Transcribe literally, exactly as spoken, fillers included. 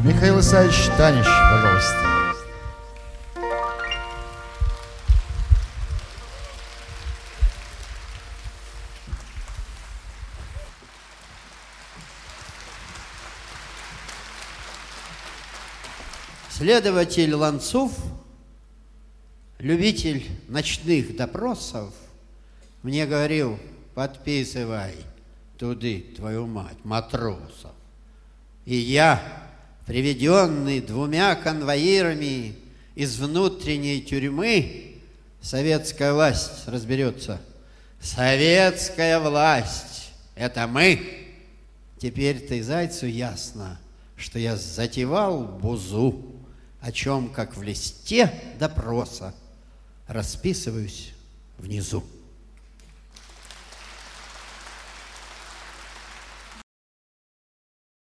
Михаил Исаевич Танич, пожалуйста. Следователь Ланцов, любитель ночных допросов, мне говорил: подписывай туды, твою мать, матросов. И я, приведенный двумя конвоирами из внутренней тюрьмы, советская власть разберется. Советская власть — это мы. Теперь-то и Зайцу ясно, что я затевал бузу, о чем, как в листе допроса, расписываюсь внизу.